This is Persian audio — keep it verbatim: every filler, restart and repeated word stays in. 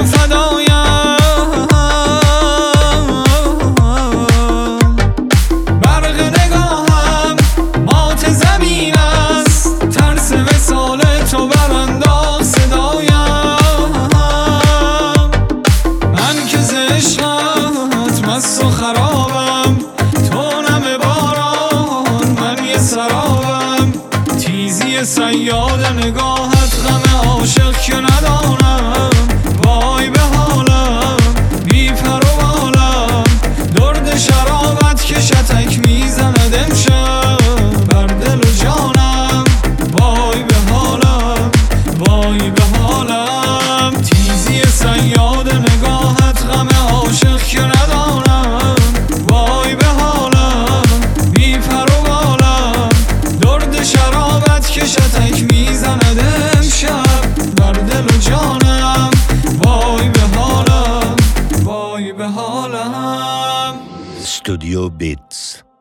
فدایم، برق نگاهم مات زمین است، ترس وصال تو برانداز صدایم. من که ز عشقت مست و خرابم، تو نم باران من یه سرابم. تیزی صیاد نگاهت غم عاشق که ندانم، وای به حالم بی پر و بالم. درد شرابت که شتک میزند امشب بر دل و جانم، وای به حالم وای به حالم. تیزی صیاد نگاهت غم عاشق که ندانم، وای به حالم بی پر و بالم. درد شرابت که شتک میزند امشب بر دل و جانم، وای به حالم وای به حالم. استودیو بیتس.